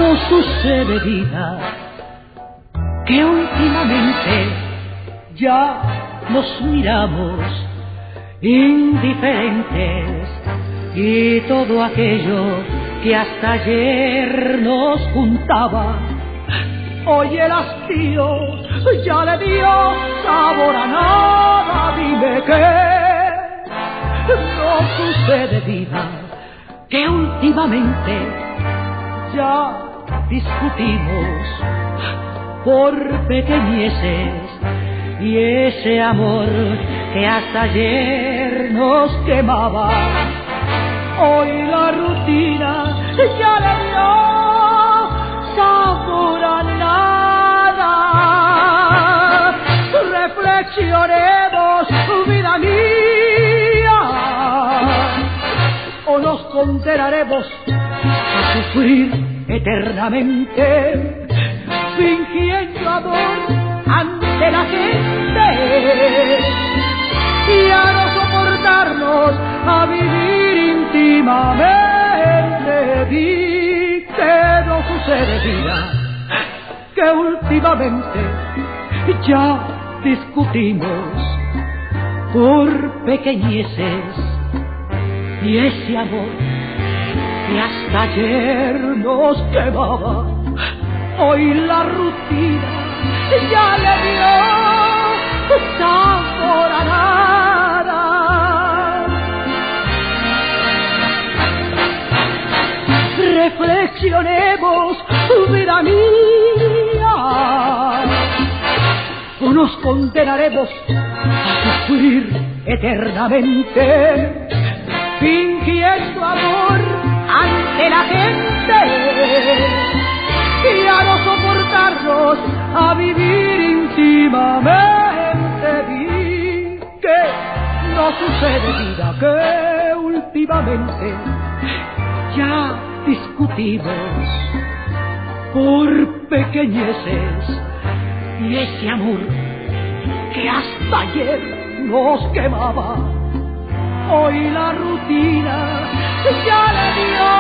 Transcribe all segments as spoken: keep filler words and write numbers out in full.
No sucede, vida, que últimamente ya nos miramos indiferentes y todo aquello que hasta ayer nos juntaba, hoy el hastío ya le dio sabor a nada. Dime que no sucede, vida, que últimamente ya discutimos por pequeñeces y ese amor que hasta ayer nos quemaba, hoy la rutina ya le dio sabor a nada. Reflexionemos, vida mía, o nos condenaremos a sufrir eternamente, fingiendo amor ante la gente y a no soportarnos a vivir íntimamente. Vi que no sucede, vida, que últimamente ya discutimos por pequeñeces y ese amor que hasta ayer nos quemaba, hoy la rutina ya le dio sabor a nada. Reflexionemos, vida mía, o nos condenaremos a sufrir eternamente, fingiendo amor ante la gente y a no soportarnos a vivir íntimamente. Vi que no sucede, vida, que últimamente ya discutimos por pequeñeces y ese amor que hasta ayer nos quemaba, hoy la rutina ya le dio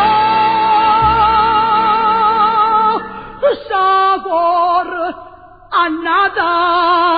sabor a nada.